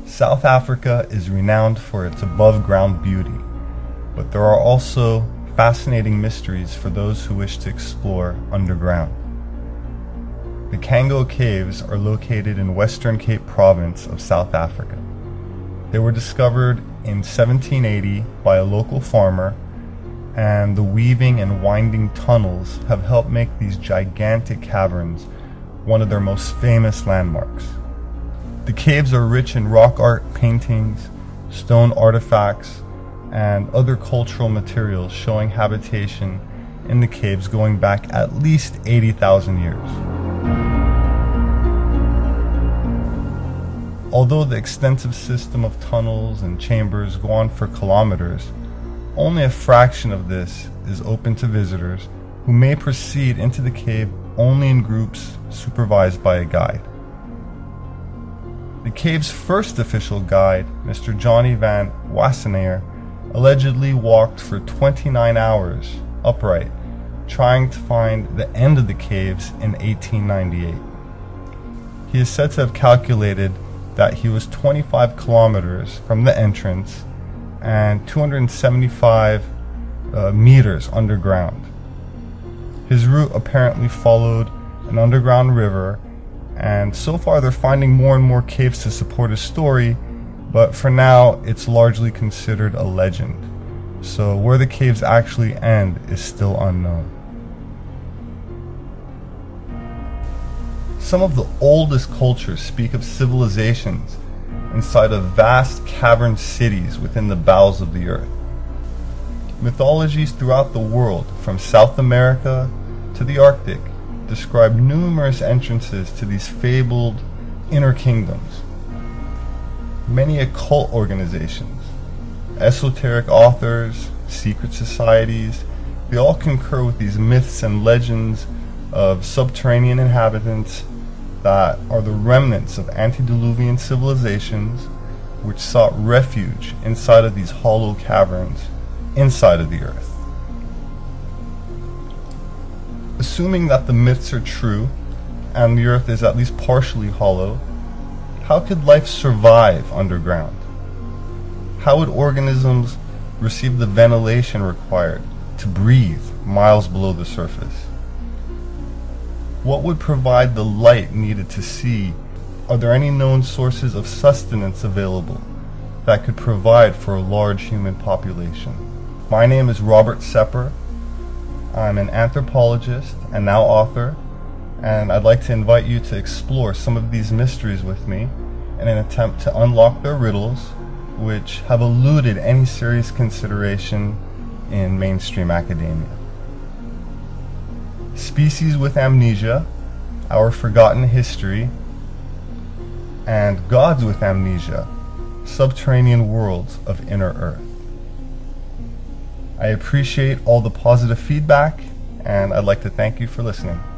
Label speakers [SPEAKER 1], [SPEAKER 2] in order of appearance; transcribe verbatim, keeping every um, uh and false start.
[SPEAKER 1] South Africa is renowned for its above-ground beauty, but there are also fascinating mysteries for those who wish to explore underground. The Cango Caves are located in Western Cape Province of South Africa. They were discovered in seventeen eighty by a local farmer, and the weaving and winding tunnels have helped make these gigantic caverns one of their most famous landmarks. The caves are rich in rock art paintings, stone artifacts, and other cultural materials showing habitation in the caves going back at least eighty thousand years. Although the extensive system of tunnels and chambers go on for kilometers, only a fraction of this is open to visitors who may proceed into the cave only in groups supervised by a guide. The cave's first official guide, Mister Johnny van Wassenaar, allegedly walked for twenty-nine hours upright, trying to find the end of the caves in eighteen ninety-eight. He is said to have calculated that he was twenty-five kilometers from the entrance and two hundred seventy-five uh, meters underground. His route apparently followed an underground river, and so far they're finding more and more caves to support his story, but for now it's largely considered a legend. So where the caves actually end is still unknown. Some of the oldest cultures speak of civilizations inside of vast cavern cities within the bowels of the earth. Mythologies throughout the world, from South America to the Arctic, describe numerous entrances to these fabled inner kingdoms. Many occult organizations, esoteric authors, secret societies, they all concur with these myths and legends of subterranean inhabitants that are the remnants of antediluvian civilizations which sought refuge inside of these hollow caverns inside of the earth. Assuming that the myths are true and the earth is at least partially hollow, how could life survive underground? How would organisms receive the ventilation required to breathe miles below the surface? What would provide the light needed to see? Are there any known sources of sustenance available that could provide for a large human population? My name is Robert Sepper. I'm an anthropologist and now author, and I'd like to invite you to explore some of these mysteries with me in an attempt to unlock their riddles, which have eluded any serious consideration in mainstream academia. Species with Amnesia, Our Forgotten History, and Gods with Amnesia, Subterranean Worlds of Inner Earth. I appreciate all the positive feedback, and I'd like to thank you for listening.